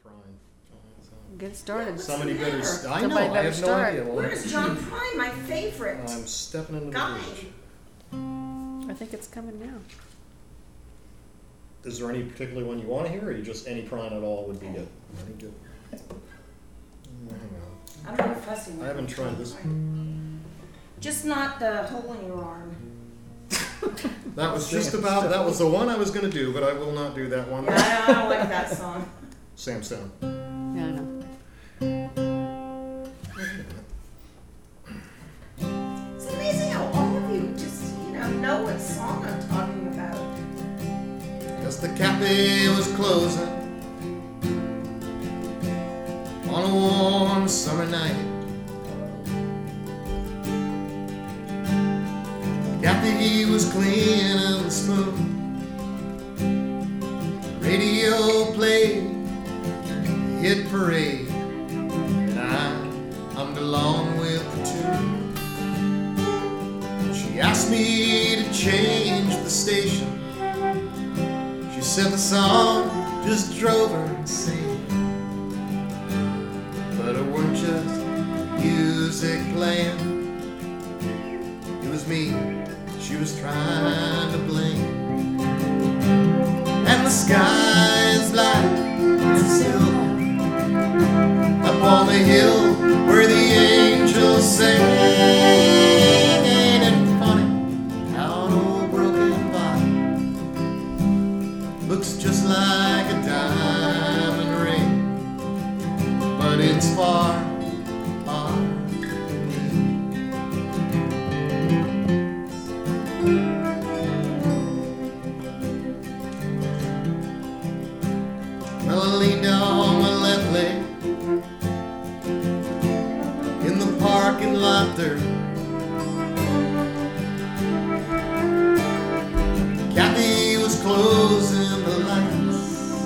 Prine. Get started. Somebody better. I know. Somebody I better have start. no idea. Where's John Prine, my favorite I'm stepping into the guy? breach. I think it's coming now. Is there any particular one you want to hear, or you just any Prine at all would be good? Any good? Hang I'm not a fussy on. one. I haven't tried this. Just not the hole in your arm. That was just about. That was the one I was going to do, but I will not do that one. Yeah, I don't like that song. Sam Stone. Yeah, I know. It's amazing how all of you just, know what song I'm talking about. As the cafe was closing on a warm summer night, the cafe was clean and smooth. Radio played a hit parade, and I hummed along with the tune. She asked me to change the station. She said the song just drove her insane, but it weren't just music playing, it was me she was trying to blame. And the sky is black and still up on the hill where the angels sing. Ain't it funny how an old broken bottle looks just like a diamond ring, but it's far, far from me. Well, I leaned on my left leg in the parking lot there. Kathy was closing the lights.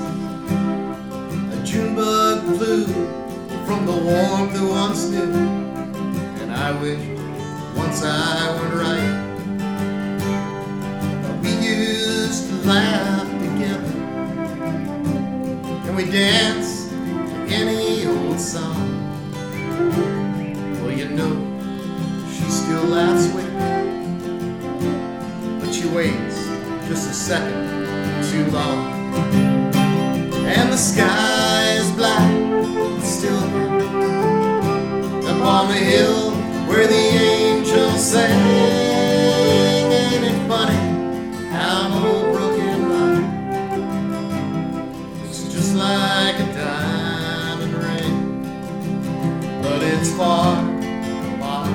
A June bug flew from the warmth that once knew, and I wished once I went right. We used to laugh together, and we danced to any old song. Well, she still laughs with me, but she waits just a second too long. And the sky is black, but still up on the hill where the angels sing. Ain't it funny how an old broken rock looks just like a diamond ring, but it's far, far.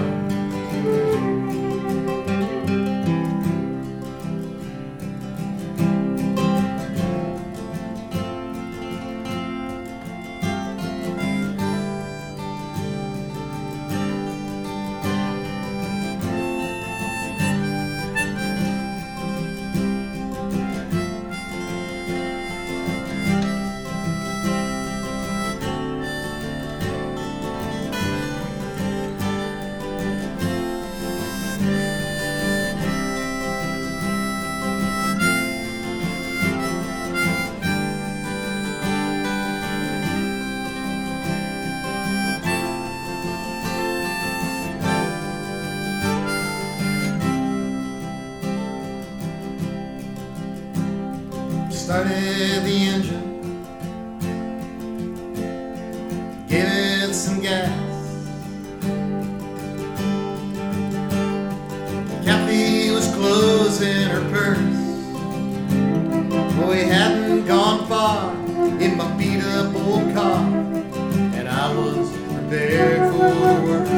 Started the engine, gave it some gas. Kathy was closing her purse. Well, we hadn't gone far in my beat-up old car, and I was prepared for the worst.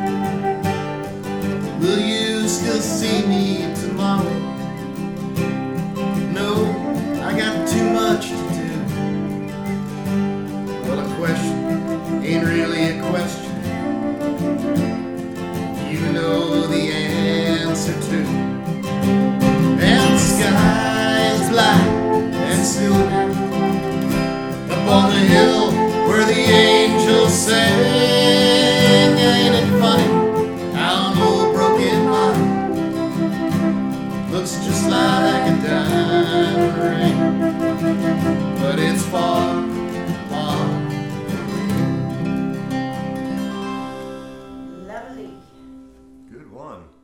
Will you still see me tomorrow? No, I got too much to do. Well, a question ain't really a question. You know the answer to. And the sky is black and still up on the hill where the angels sing. Ain't it funny how an old broken heart looks just like a diamond ring, but it's far, far 41.